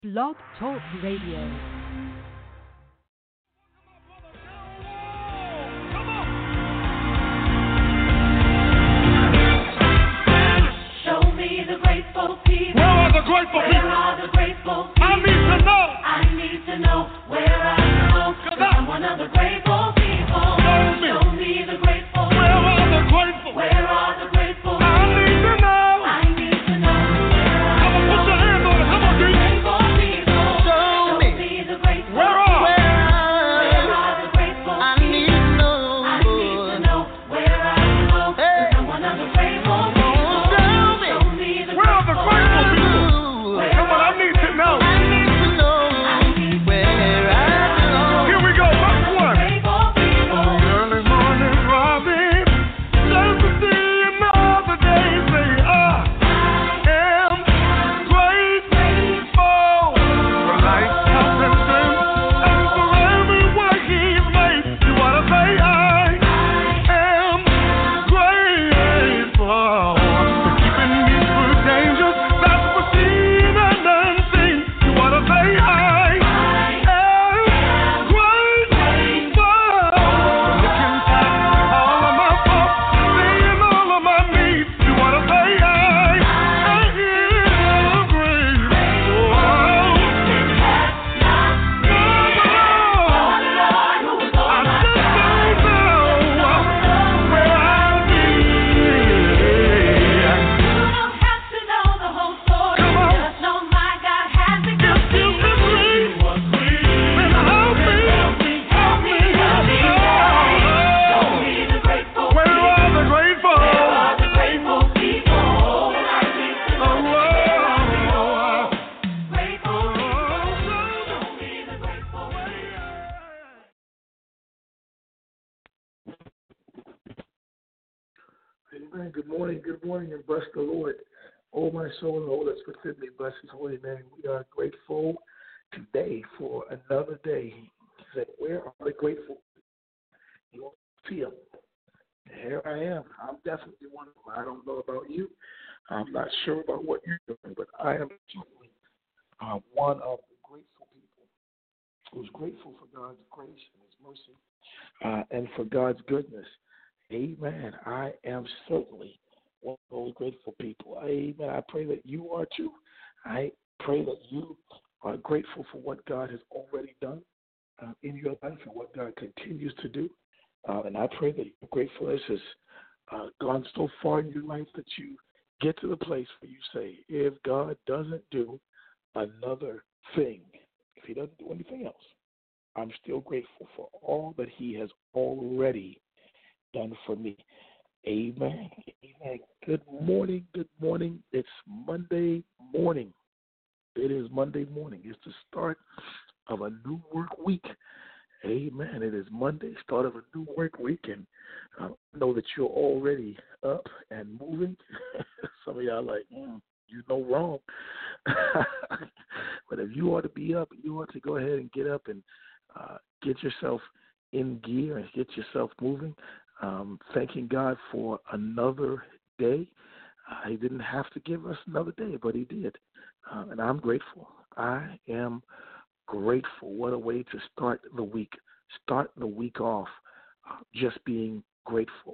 Blog Talk Radio. Show me the grateful people. Where are the grateful people? Where are the grateful people? I need to know. I need to know where I belong. 'Cause I'm one of the grateful people. Show me the grateful. Where are the grateful? Where are the grateful? I need to know. I need to know where I Come on, put your hands on it. Come on, dude. grateful people. Show me. The grateful. Where are? Where are the grateful I people? need to know. I need to know where I belong. 'Cause I'm one of the grateful people. Show me. Show me the Where are the grateful people? Where Come on, I need to know. I need to know where I belong. Here we go. Verse 1. grateful people. Early morning robin, just to see another day. Say, I am grateful for life, health, and strength, and for every way He's made. You want to say, I am grateful for keeping me through dangers that's foreseen and unseen. You want to say, I am grateful for looking past all of my faults, seeing all of my needs. You want to say, I am grateful. Amen. Good morning, and bless the Lord. Oh, my soul, and all that's within me, bless His holy name. We are grateful today for another day. He said, where are the grateful? You won't see them. Here I am. I'm definitely one of them. I don't know about you. I'm not sure about what you're doing, but I am certainly one of the grateful people who's grateful for God's grace and His mercy and for God's goodness. Amen. I am certainly one of those grateful people. Amen. I pray that you are too. I pray that you are grateful for what God has already done in your life and what God continues to do. And I pray that your gratefulness has gone so far in your life that you get to the place where you say, if God doesn't do another thing, if He doesn't do anything else, I'm still grateful for all that He has already done for me. Amen. Amen. Good morning. Good morning. It's Monday morning. It is Monday morning. It's the start of a new work week. Amen. It is Monday, start of a new work week, and I know that you're already up and moving. Some of y'all are like, you know wrong. But if you ought to be up, you ought to go ahead and get up and get yourself in gear and get yourself moving. Thanking God for another day. He didn't have to give us another day, but He did. And I'm grateful. I am grateful. What a way to start the week. Start the week off just being grateful.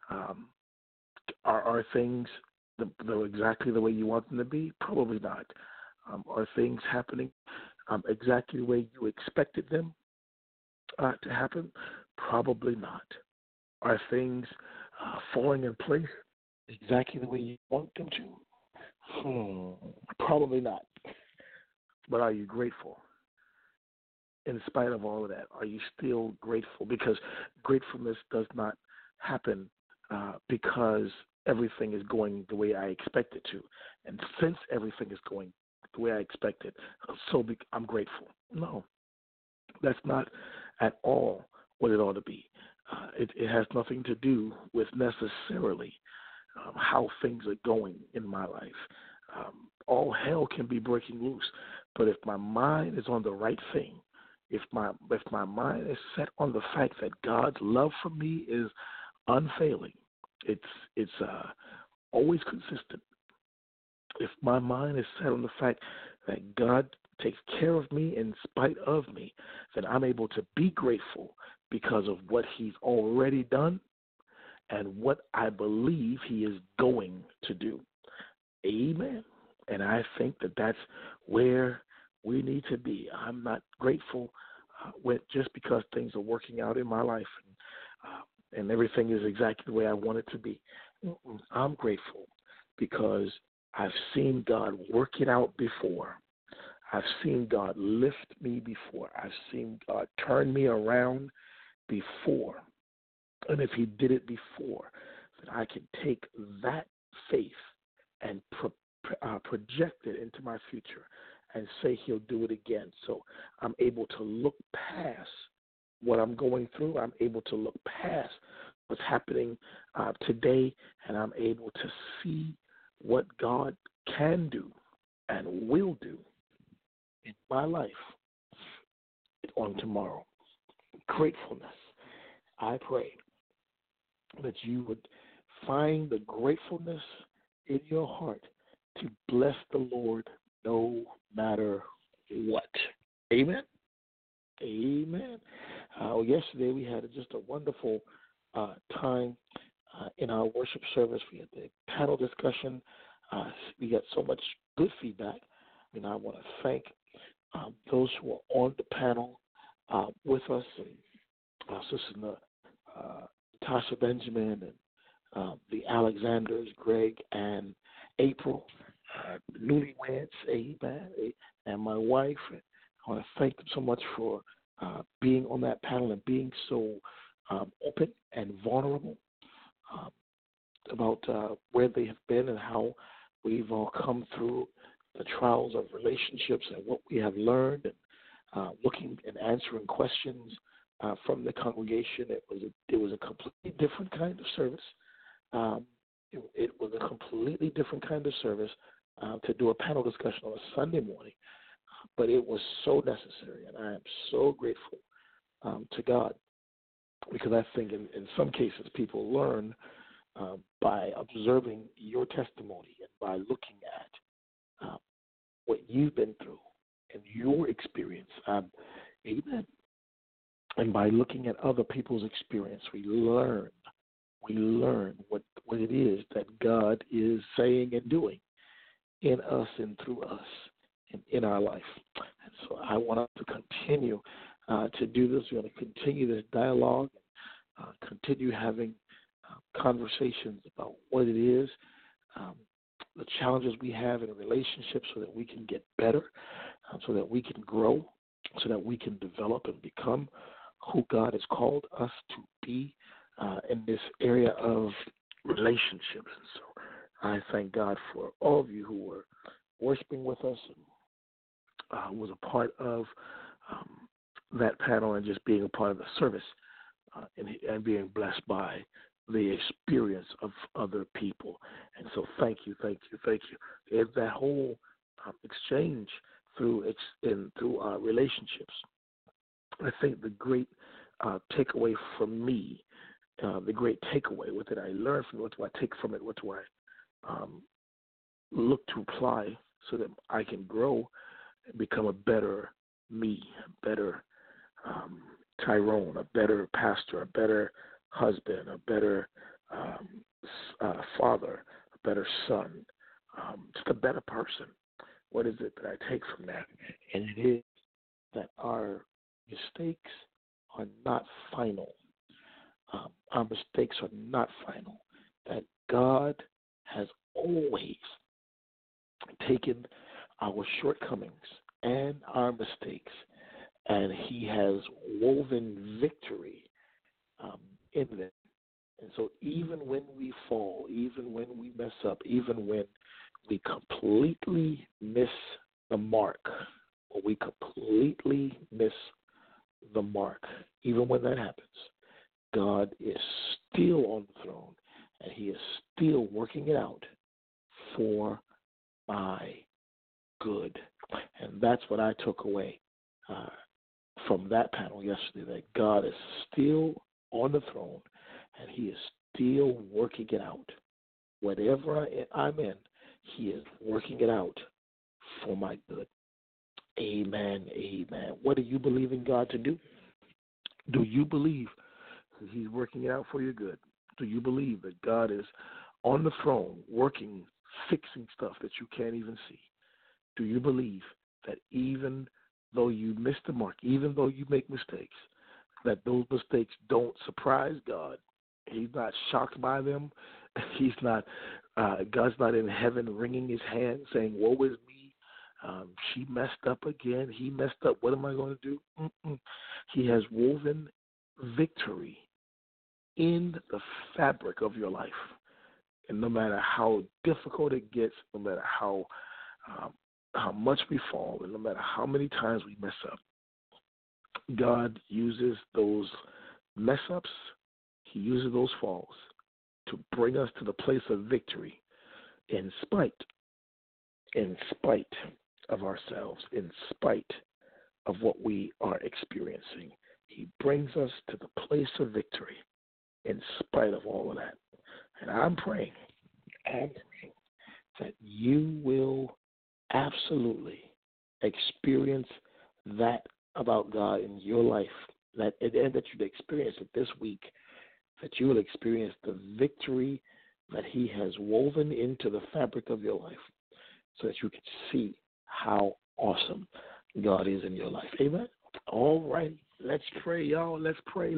Are things exactly the way you want them to be? Probably not. Are things happening exactly the way you expected them to happen? Probably not. Are things falling in place exactly the way you want them to? Probably not. But are you grateful? In spite of all of that, are you still grateful? Because gratefulness does not happen because everything is going the way I expect it to. And since everything is going the way I expect it, I'm grateful. No, that's not at all what it ought to be. It has nothing to do with necessarily how things are going in my life. All hell can be breaking loose, but if my mind is on the right thing, if my mind is set on the fact that God's love for me is unfailing, it's always consistent. If my mind is set on the fact that God takes care of me in spite of me, then I'm able to be grateful because of what he's already done and what I believe he is going to do. Amen. And I think that that's where we need to be. I'm not grateful with just because things are working out in my life and everything is exactly the way I want it to be. I'm grateful because I've seen God work it out before. I've seen God lift me before. I've seen God turn me around before. And if he did it before, then I can take that faith and project it into my future and say he'll do it again. So I'm able to look past what I'm going through. I'm able to look past what's happening today, and I'm able to see what God can do and will do in my life on tomorrow. Gratefulness. I pray that you would find the gratefulness in your heart to bless the Lord no matter what. Amen? Amen. Yesterday we had just a wonderful time in our worship service. We had the panel discussion. We got so much good feedback. And I want to thank those who were on the panel with us, and Sister Tasha Benjamin and the Alexanders, Greg and April, newlyweds, amen, and my wife. I want to thank them so much for being on that panel and being so open and vulnerable about where they have been and how we've all come through the trials of relationships and what we have learned, and looking and answering questions from the congregation. It was a completely different kind of service. It was a completely different kind of service to do a panel discussion on a Sunday morning, but it was so necessary, and I am so grateful to God, because I think in some cases people learn by observing your testimony and by looking at what you've been through and your experience. Amen. And by looking at other people's experience, we learn what it is that God is saying and doing in us and through us and in our life. And so I want us to continue to do this. We want to continue this dialogue, continue having conversations about what it is, the challenges we have in relationships, so that we can get better, so that we can grow, so that we can develop and become who God has called us to be in this area of relationships. And so I thank God for all of you who were worshiping with us and was a part of that panel and just being a part of the service and being blessed by the experience of other people. And so thank you. It's that whole exchange through our relationships. I think the great takeaway from me, the great takeaway with it, I learned from it, what do I take from it, what do I look to apply so that I can grow and become a better me, a better Tyrone, a better pastor, a better husband, a better father, a better son, just a better person. What is it that I take from that? And it is that our mistakes are not final. Our mistakes are not final. That God has always taken our shortcomings and our mistakes, and he has woven victory in them. And so even when we fall, even when we mess up, even when we completely miss the mark, or we completely miss the mark, even when that happens, God is still on the throne, and he is still working it out for my good. And that's what I took away from that panel yesterday, that God is still on the throne, and he is still working it out. Whatever I'm in, he is working it out for my good. Amen. Amen. What do you believe in God to do? Do you believe that He's working it out for your good? Do you believe that God is on the throne working, fixing stuff that you can't even see? Do you believe that even though you miss the mark, even though you make mistakes, that those mistakes don't surprise God? He's not shocked by them. He's not. God's not in heaven wringing His hand saying, "Woe is me. She messed up again. He messed up. What am I going to do?" Mm-mm. He has woven victory in the fabric of your life. And no matter how difficult it gets, no matter how much we fall, and no matter how many times we mess up, God uses those mess ups, He uses those falls to bring us to the place of victory in spite of ourselves, in spite of what we are experiencing. He brings us to the place of victory in spite of all of that. And I'm praying that you will absolutely experience that about God in your life, and that you'd experience it this week, that you will experience the victory that He has woven into the fabric of your life so that you can see how awesome God is in your life. Amen? All right. Let's pray, y'all. Let's pray.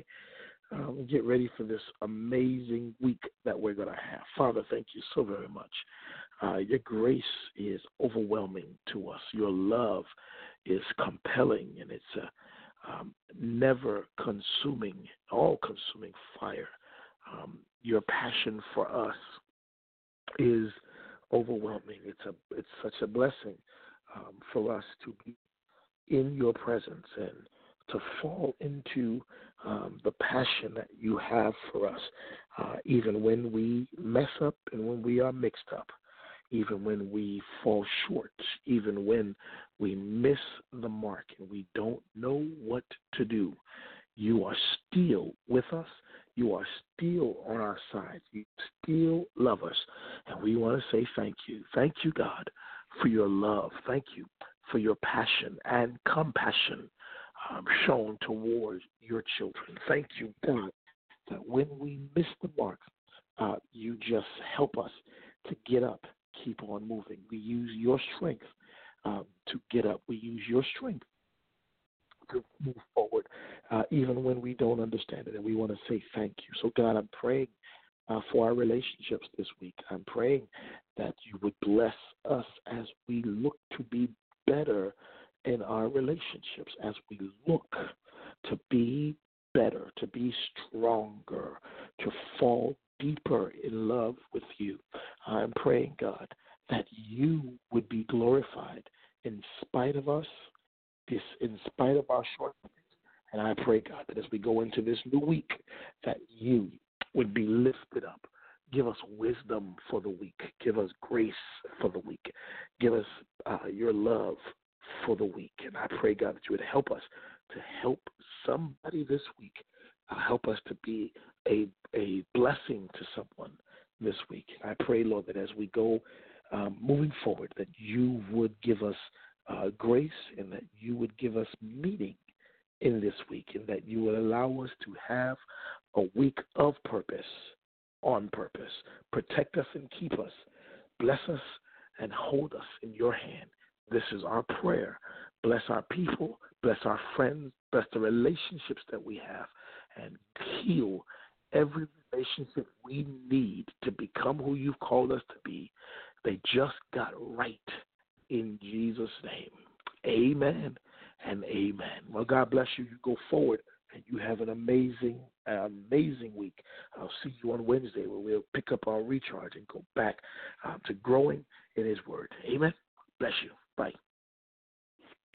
Get ready for this amazing week that we're going to have. Father, thank you so very much. Your grace is overwhelming to us. Your love is compelling, and it's a never-consuming, all-consuming fire. Your passion for us is overwhelming. It's such a blessing for us to be in your presence and to fall into the passion that you have for us, even when we mess up and when we are mixed up, even when we fall short, even when we miss the mark and we don't know what to do. You are still with us. You are still on our side. You still love us. And we want to say thank you. Thank you, God, for your love. Thank you for your passion and compassion shown towards your children. Thank you, God, that when we miss the mark, you just help us to get up, keep on moving. We use your strength to get up. We use your strength to move forward, even when we don't understand it. And we want to say thank you. So, God, I'm praying for our relationships this week. I'm praying that you would bless us as we look to be better in our relationships, as we look to be better, to be stronger, to fall deeper in love with you. I'm praying, God, that you would be glorified in spite of us, in spite of our shortcomings. And I pray, God, that as we go into this new week, that you would be lifted up. Give us wisdom for the week. Give us grace for the week. Give us your love for the week. And I pray, God, that you would help us to help somebody this week. Help us to be a blessing to someone this week. And I pray, Lord, that as we go moving forward, that you would give us grace and that you would give us meaning in this week, and that you would allow us to have a week of purpose, on purpose. Protect us and keep us. Bless us and hold us in your hand. This is our prayer. Bless our people, bless our friends, bless the relationships that we have, and heal every relationship we need to become who you've called us to be. They just got right in Jesus' name. Amen and amen. Well, God bless you. You go forward and you have an amazing week. I'll see you on Wednesday where we'll pick up our recharge and go back to growing in his word. Amen. Bless you. Bye.